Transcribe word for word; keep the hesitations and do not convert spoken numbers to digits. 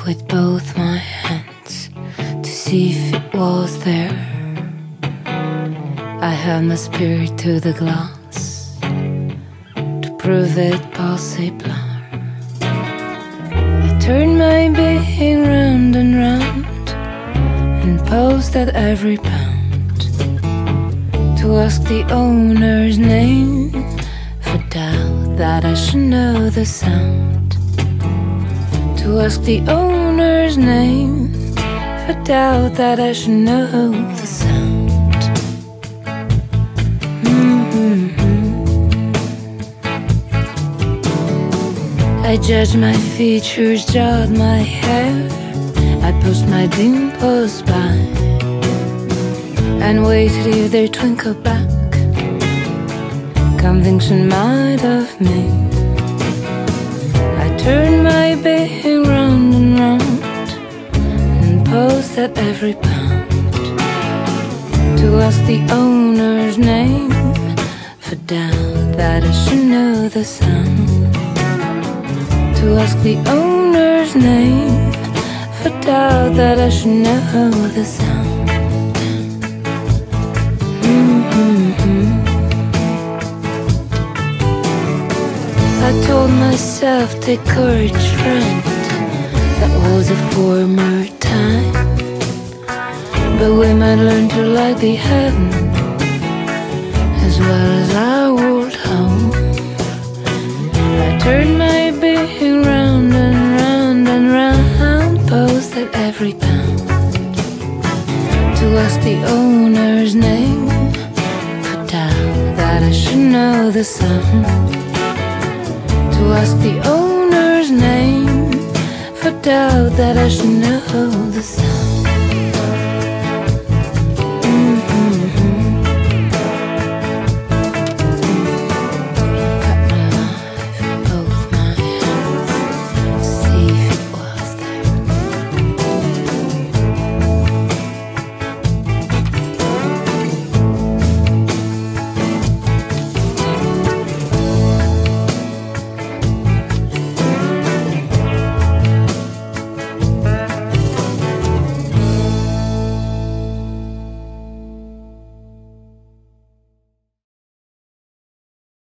with both my hands to see if it was there. I held my spirit to the glass to prove it possible. I turned my being round and round and paused at every pound to ask the owner's name, for doubt that I should know the sound. To ask the owner's name, for doubt that I should know the sound. Mm-hmm. I judged my features, jawed my hair, I pushed my dimples by and waited if they twinkle back conviction might of me. I turned my being round and round and paused at every pound to ask the owner's name, for doubt that I should know the sound. To ask the owner's name, for doubt that I should know the sound. Mm-hmm. I told myself, take courage, friend, that was a former time, but we might learn to like the heaven as well as our old home. I turned my being round and round and round, posed at every pound to ask the owner's name, for doubt that I should know the sound. To ask the owner's name, for doubt that I should know the sound.